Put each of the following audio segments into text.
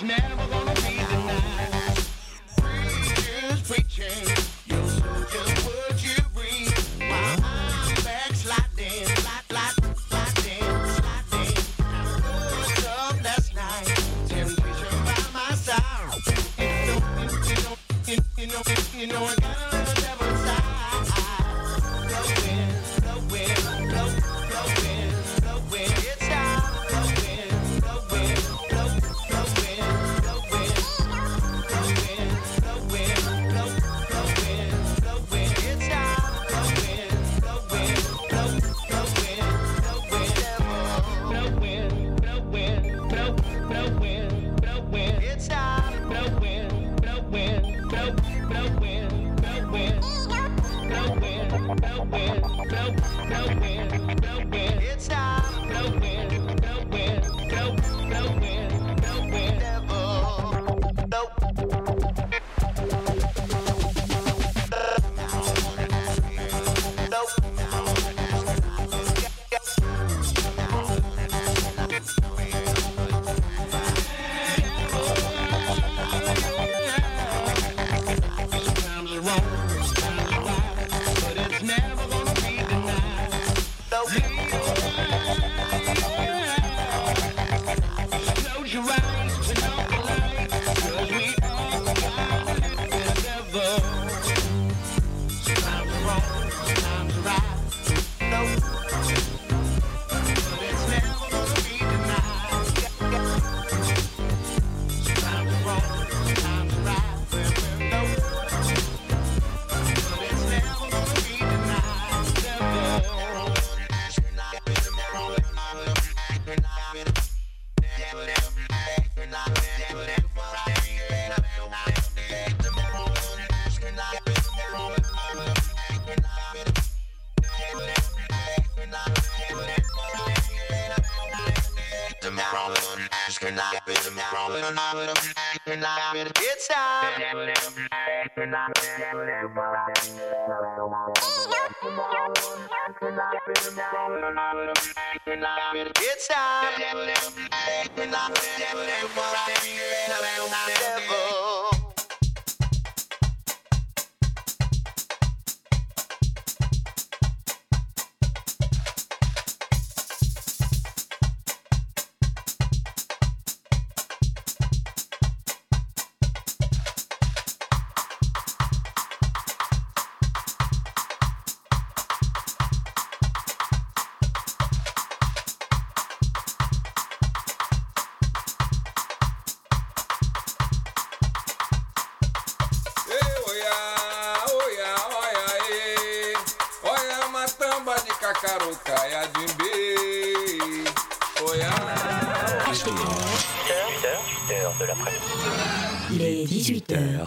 never gonna be denied. Preachers preaching, your soul just what you breathe. While I'm backsliding, sliding. Woke up last night, temptation by my side. You know I got another devil inside. Blowing. It's time. Blowing. It's time. It's time. It's time. It's time. It's time. Cacarucaia de Imbé. Oiá. 8h de l'après-midi. Il est 18h.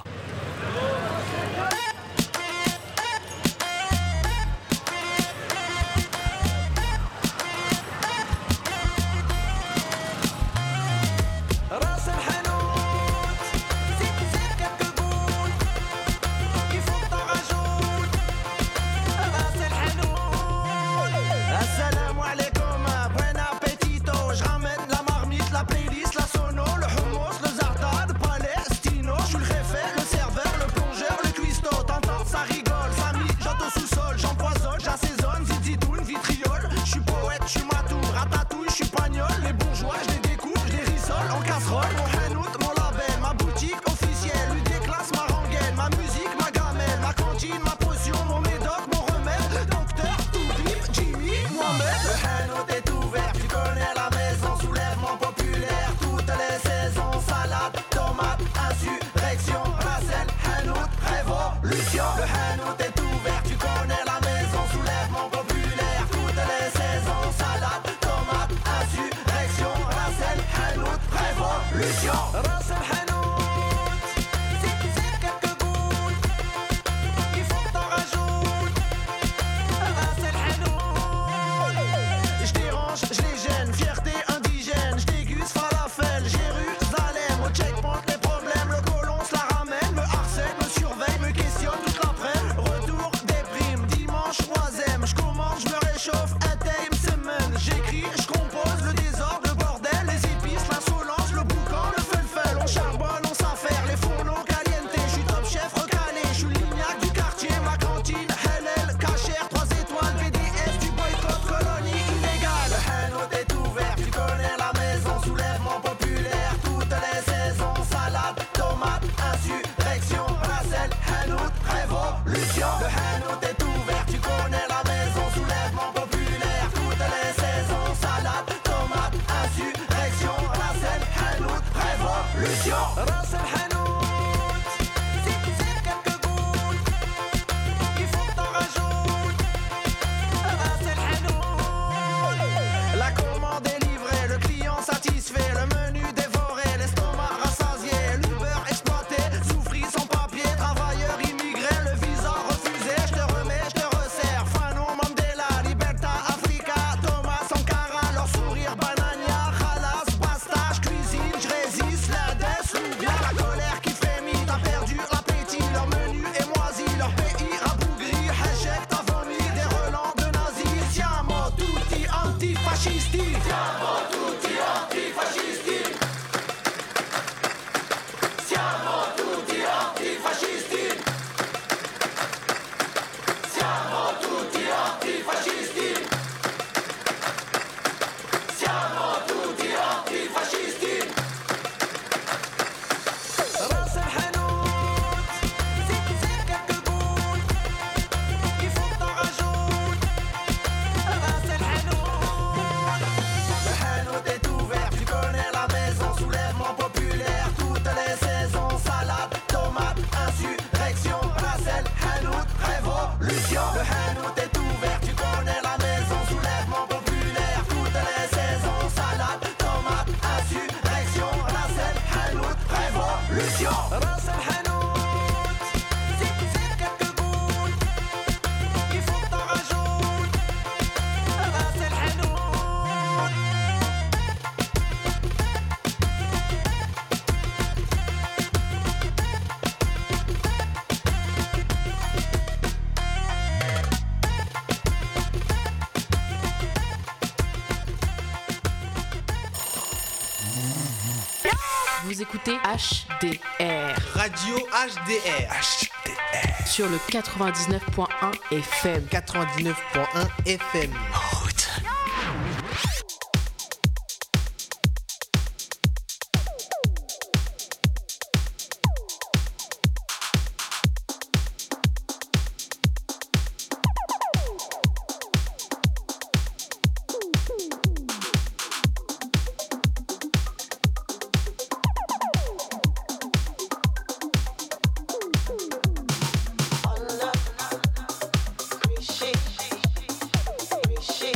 J'écris, je compose le désordre, le bordel, les épices, l'insolence, le boucan, le felfel. راس الحانوت زيد quelques gouttes il faut que t'en rajoutes راس الحانوت la commande est livrée le client satisfait le menu dévoré l'estomac rassasié l'Uber exploité souffrit sans papier travailleur immigré le visa refusé je te remets je te resserre Fanou Mandela Liberta Africa Thomas Sankara leur sourire banania Khalas basta je cuisine je résiste la desse bien la colère qui frémit t'as perdu l'appétit leur menu est moisi leur pays rabougri Hachek t'as vomi des relents de nazis siamo tutti antifascisti siamo tutti antifascisti siamo tutti antifascisti siamo tutti antifascisti siamo tutti antifascisti راس الحانوت زيد quelques gouttes il faut que t'en rajoutes راس الحانوت le hanout est ouvert tu connais la maison soulèvement populaire toutes les saisons salade tomate insurrection Racel hanout révolution le hanout est ouvert tu connais la maison soulèvement populaire toutes les saisons salade tomate insurrection Racel hanout révolution راس الحانوت زيد quelques gouttes il faut que t'en rajoutes راس الحانوت Vous écoutez HDR Radio HDR. sur le 99.1 FM. 99.1 FM. She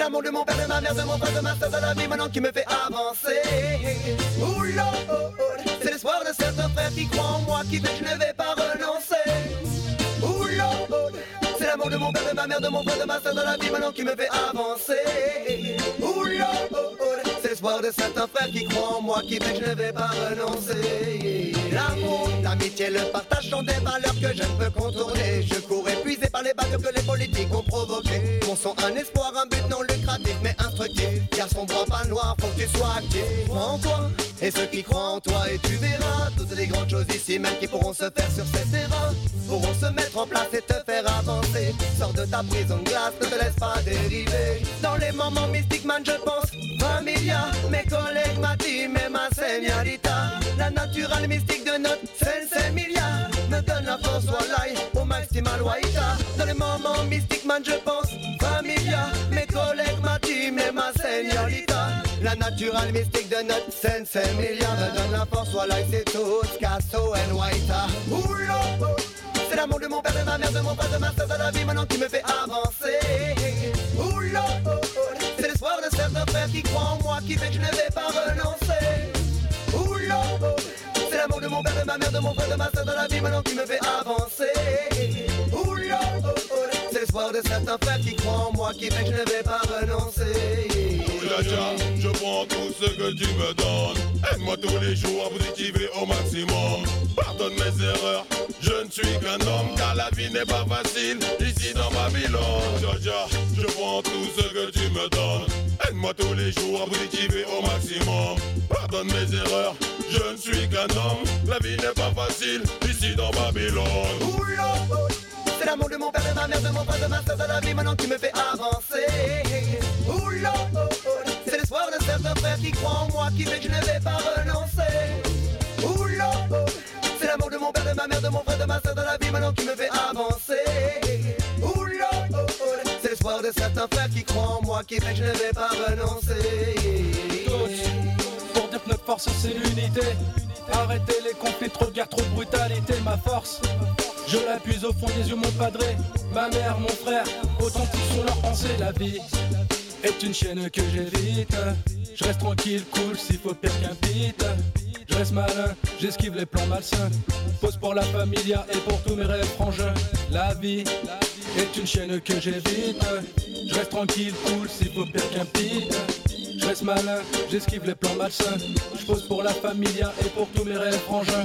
l'amour de mon père, de ma mère, de mon frère, de ma soeur, de la vie maintenant qui me fait avancer. Ouh Lord, c'est l'espoir de certains frères qui croient en moi, qui fait que je ne vais pas renoncer. Ouh Lord, c'est l'amour de mon père, de ma mère, de mon frère, de ma soeur, de la vie maintenant qui me fait avancer. Ouh Lord, c'est l'espoir de certains frères qui croient en moi, qui fait que je ne vais pas renoncer. L'amour, l'amitié, le partage sont des valeurs que je ne peux contourner. Je cours épuisé par les bagarres que les politiques ont provoquées. Mon son, un espoir, un but non lucratif mais instructif. Garçon blanc, pas noir, faut que tu sois actif. Crois en toi, et ceux qui croient en toi, et tu verras toutes les grandes choses ici même qui pourront se faire sur ces terrains. Pourront se mettre en place et te faire avancer. Sors de ta prison de glace, ne te laisse pas dériver. Dans les moments mystiques, man, je pense familia, mes collègues, ma team et ma señorita. La naturelle mystique de notre Sensemilia me donne la force, wallahi, au maximal waïta. Dans les moments mystiques, man, je pense familia, mes collègues, ma team et ma señorita. La naturelle mystique de notre Sensemilia me donne la force, wallahi, c'est tout, Scasso and waïta. Oulo, c'est l'amour de mon père, de ma mère, de mon frère, de ma soeur, de la vie maintenant qui me fait avancer. Oulo, c'est l'espoir de certains frères qui croient en moi, qui fait que je ne vais pas renoncer. Oulo, c'est l'amour de mon père, de ma mère, de mon frère, de ma soeur, de la vie maintenant qui me fait avancer. Oulo, c'est l'espoir de certains frères qui croient en moi, qui fait que je ne vais pas renoncer. Je prends tout ce que tu me donnes. Aide-moi tous les jours à positiver au maximum. Pardonne mes erreurs, je ne suis qu'un homme, car la vie n'est pas facile ici dans Babylone. Jaja, je prends tout ce que tu me donnes. Aide-moi tous les jours à positiver au maximum. Pardonne mes erreurs, je ne suis qu'un homme. La vie n'est pas facile ici dans Babylone. Oulo, c'est l'amour de mon père, de ma mère, de mon frère, de ma soeur, de la vie maintenant qui me fait avancer. Oulo, c'est l'espoir de certains frères qui croient en moi, qui fait que je ne vais pas renoncer. Oulo, c'est l'amour de mon père, de ma mère, de mon frère, de ma soeur, de la vie maintenant qui me fait avancer. Oulo, c'est l'espoir de certains frères qui croient en moi, qui fait que je ne vais pas renoncer. Pour dire que notre force c'est l'unité. Arrêtez les conflits, trop de guerre, trop de brutalité. Ma force, je la puise au fond des yeux, mon padré, ma mère, mon frère, authentiques sont leurs pensées. La vie est une chaîne que j'évite. Je reste tranquille, cool, s'il faut pire qu'un beat. Je reste malin, j'esquive les plans malsains. Pose pour la familia et pour tous mes rêves frangins. La vie est une chaîne que j'évite. Je reste tranquille, cool, s'il faut pire qu'un beat. Je reste malin, j'esquive les plans malsains. Je pose pour la familia et pour tous mes rêves frangins.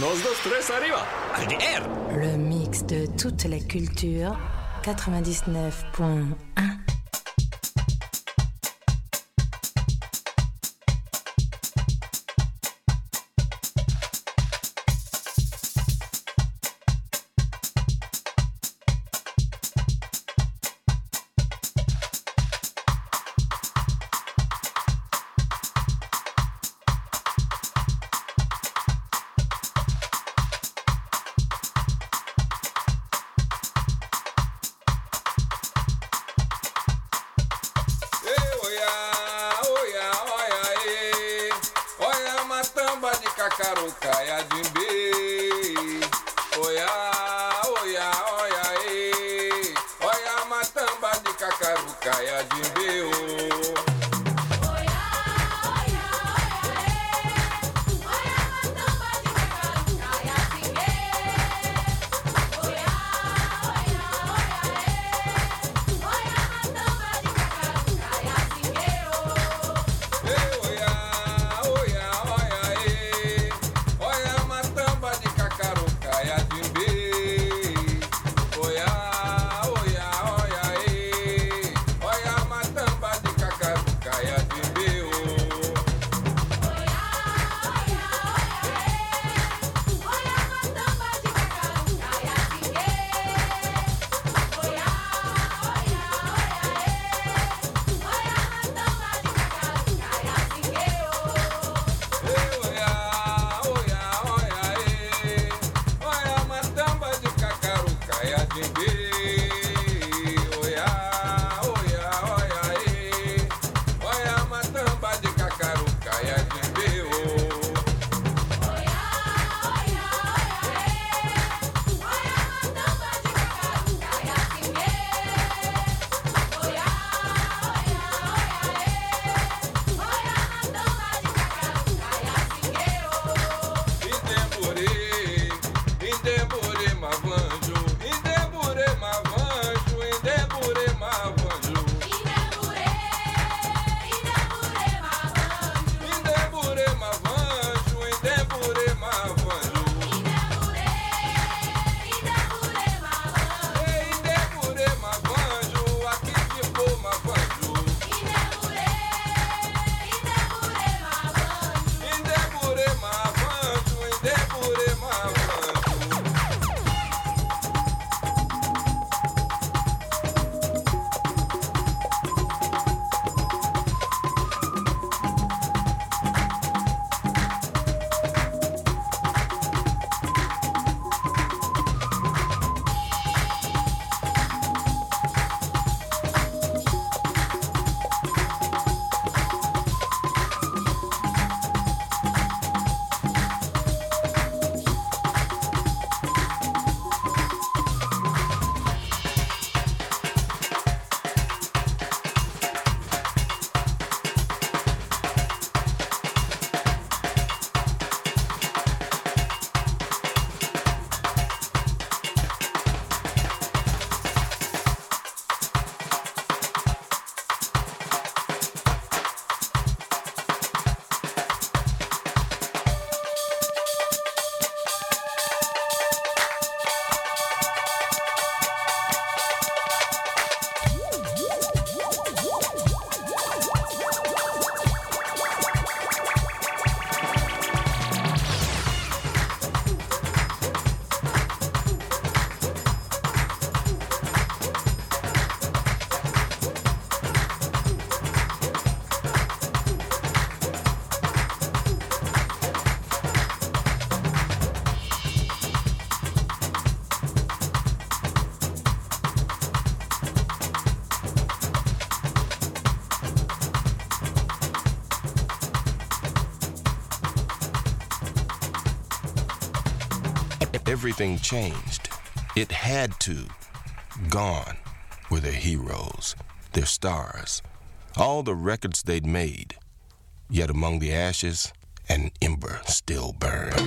Unos, dos, tres, arriba. HDR. Le mix de toute la culture, 99.1. Cacarucaia de bem. Oia, oia, oia, ei. Olha a matamba de cacarucaia de bem. Everything changed. It had to. Gone were their heroes, their stars, all the records they'd made. Yet among the ashes, an ember still burned.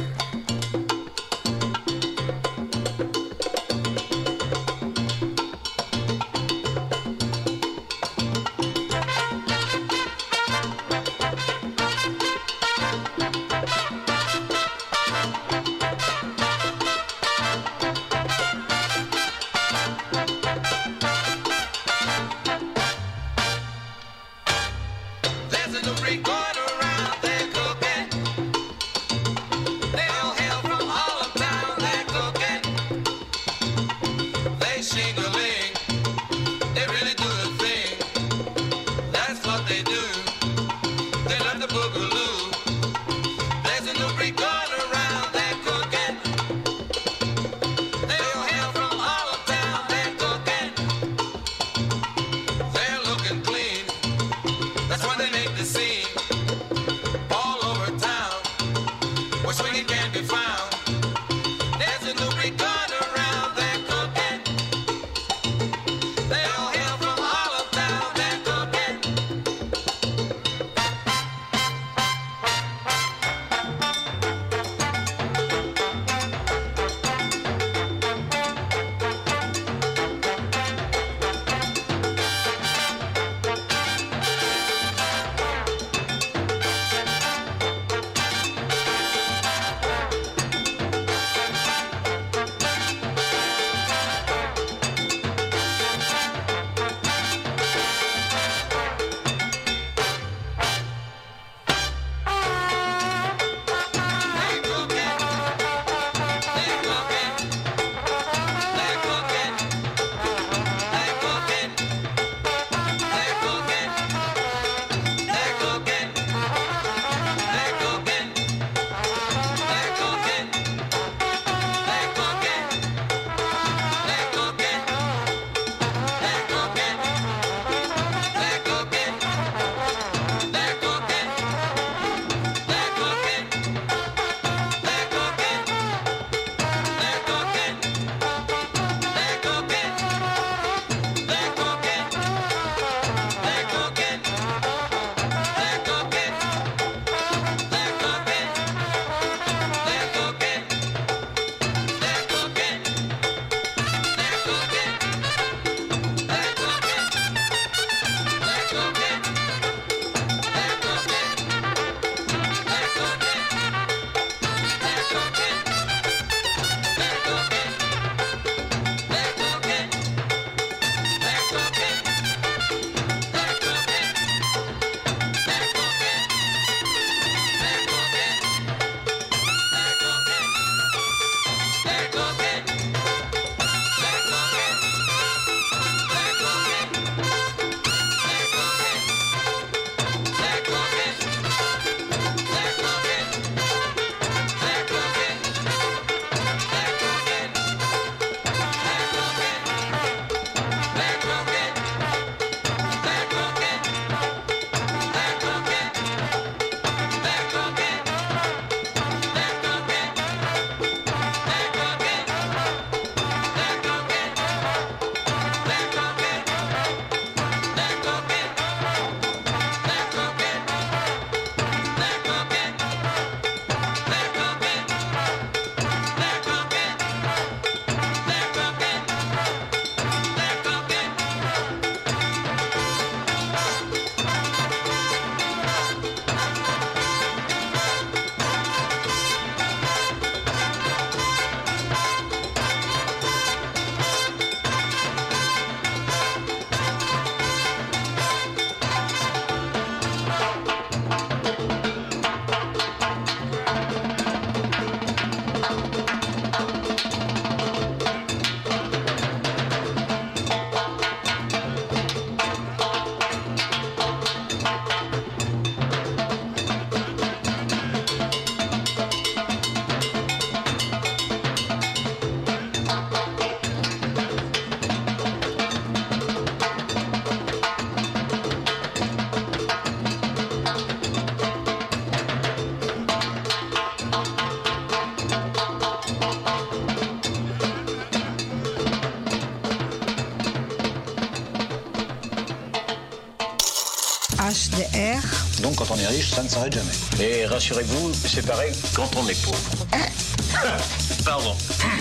même quand on est riche, ça ne s'arrête jamais. Et rassurez-vous, c'est pareil quand on est pauvre. Pardon.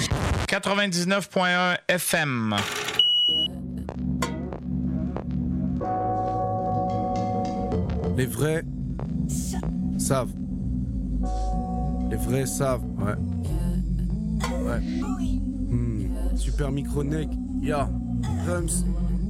99.1 FM. Les vrais savent. Les vrais savent, ouais. Ouais. Super micro-neck, ya. Drums.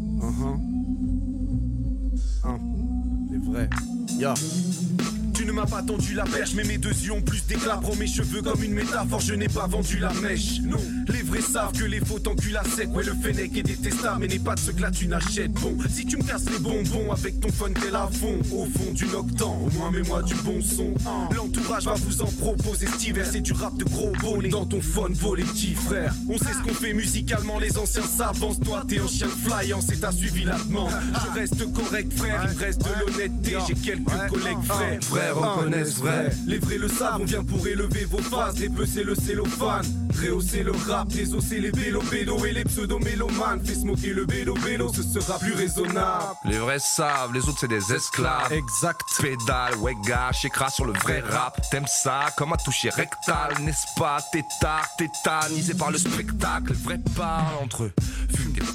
Les vrais, ya. Tu ne m'as pas tendu la perche, mais mes deux yeux ont plus d'éclat. Prends mes cheveux comme une métaphore, je n'ai pas vendu la mèche. Non, les vrais savent que les faux t'enculent à sec. Ouais, le fennec est détestable, mais n'est pas de ce que là tu n'achètes. Bon, si tu me casses les bonbons avec ton fun tel à fond, au fond du noctant, au moins mets-moi du bon son. L'entourage va vous en proposer cet hiver, c'est du rap de gros bonnet. Dans ton phone, les petits frères. On sait ce qu'on fait musicalement, les anciens s'avancent. Toi, t'es un chien de flyant, c'est t'as suivi la demande. Je reste correct, frère, il me reste de l'honnêteté. J'ai quelques collègues vrais. Reconnaissent vrai. Les vrais le savent, on vient pour élever vos phases. Dépecer le cellophane, rehausser le rap, désosser les bélo-bélo et les pseudo-mélomanes. Fais smoker le bélo-bélo, ce sera plus raisonnable. Les vrais savent, les autres c'est des esclaves. Exact. Pédale, ouais gars, j'écrase sur le vrai rap. T'aimes ça comme un toucher rectal, n'est-ce pas? Tétanisé par le spectacle. Les vrais parlent entre eux, fument des